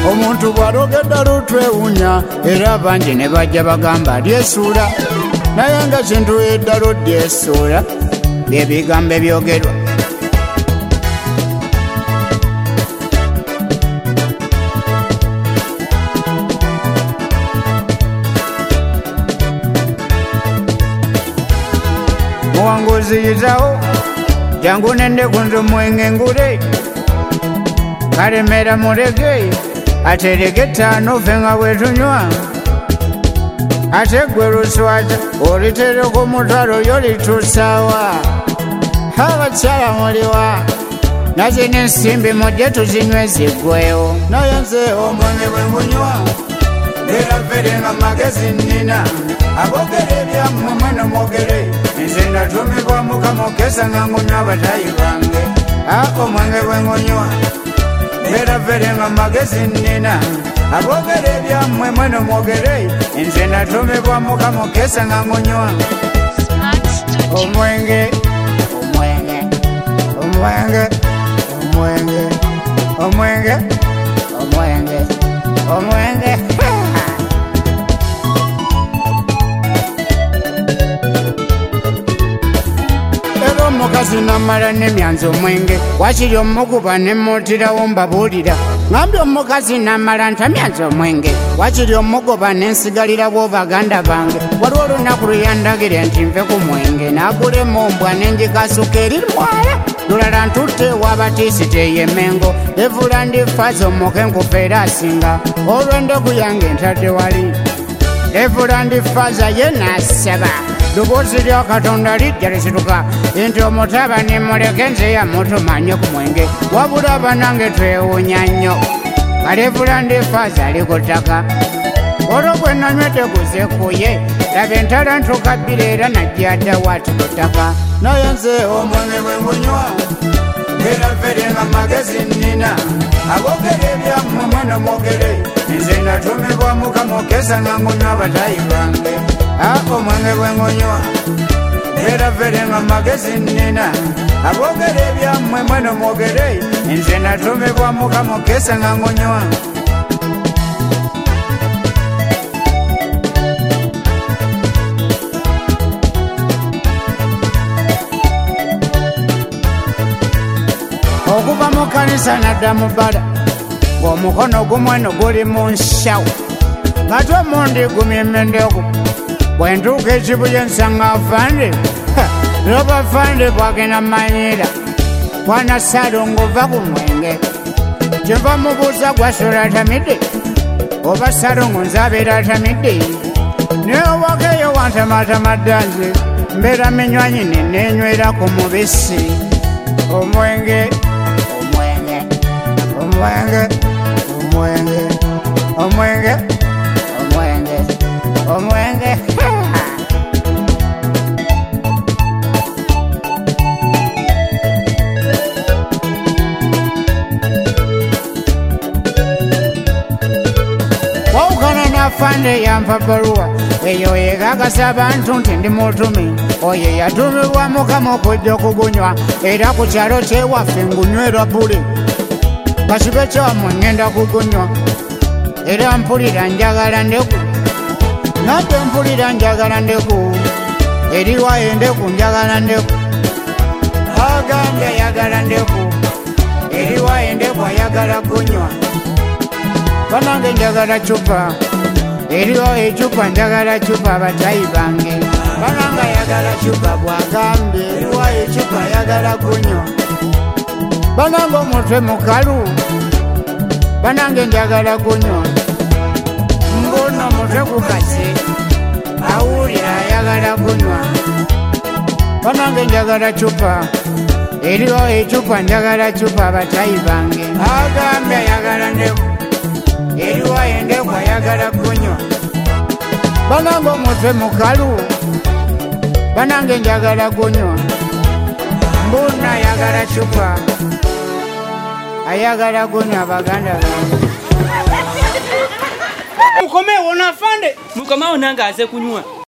omuntu bw'alogedde lutwewunya era bangi ne bajja bagamba lyesuula naye nga kintu eddalo lyesuula by'ebigambo ebyogerwa. Muwanguzi yizawo jangu nende kunzo mwenge ngule Karemera murege aterege tano venga wetunywa ate gwe luswata olitereko mutwalo yolitusawa abakyala muliwa naze n'ensimbi mujje tuzinywe ziggwewo naye nze omwenge bwe ngunywa era fere nga magezi nnina abogere ebyammwe mweno mwogere nze natumibwa Mukama okesa nga ngunywa abatayi bange omwenge bwe ngunywa era fere nga magezi nnina abogere ebyammwe mweno mwogere nze natumibwa Mukama okesa nga ngunywa omwenge omwenge omwenge omwenge omwenge omwenge omwenge omukazi namala nemyanza omwenge wakiri omukuba nemutirawo mbabuulira ngambye omukazi namala ntamyanza omwenge wakiri omugoba nensigalira bw'obaganda bange waliwo olunaku lweyandagire nti nve ku mwenge nagulemu ombwa nenjikasuka eri mwala lulala ntutte wabatiisite yemengo evula ndifaza omuke nkufa asinga olw'endeku yange ntadde wali evula ndifaza ye nasaba Lubozi lya Katonda lijja lisituka nti omutabani muleke nze yamutumanye ku mwenge wabula banange twewuunya nnyo kalevula ndifaza ali ku ttaka olwo gwe nanywedde guzekuye laba entala ntukabbira era najja dda wati ku ttaka naye nze omwenge bwe ngunywa era fere nga magezi nnina abogere ebyammwe mweno mwogere nze natumibwa Mukama okesa nga ngunywa abatayi bange omwenge bwe ngunywa era fere nga magezi nnina abogere ebyammwe mweno mwogere nze natumibwa Mukama okesa nga ngunywa okuva mu kanisa nadda mu bbala ng'omukono gumweno guli mu nshawo ng'ate omundi gumyemendeku bwe ntuuka ekibuye nsanga afande loba fande bwagenda manyira bwana Salongo va ku mwenge kyenva mubuuza gwasola atamidde oba Salongo nze abeera atamidde naye owakeyo wantamaatamadda nze mbeera minywanyi neneenywera ku mubisi omwenge omwenge omwenge omwenge omwenge omwenge omwenge wawukana n'afande yampa bbaluwa eyo yegagasa abantu nti ndi mutumi oyo yatumibwa Mukama okujja okugunywa era ku kyalo kyewaffe ngunywera bule kasibe kyammwe ngenda kugunywa era mpulira njagala ndeku nabbe mpulira njagala ndeku eriwa endeku njagala ndeku agambye ayagala ndeku eriwa endeku ayagala kunywa banange njagala cupa eriwa ecupa njagala cupa abatayi bange banange ayagala cupa bwagambye eriwa ecupa ayagala kunywa banange omutwe mukalu banange njagala kunywa mbuno omutwe gukase awulira ayagala kunywa banange njagala cupa eriwo ecupa njagala cupa abatayi bange agambye ayagala ndeku eriwo endeku ayagala kunywa banange omutwe mukalu banange njagala kunywa mbuno ayagala cupa ayagala kunywa baganda bange mukomewo nafande mukomewo nange aze kunywa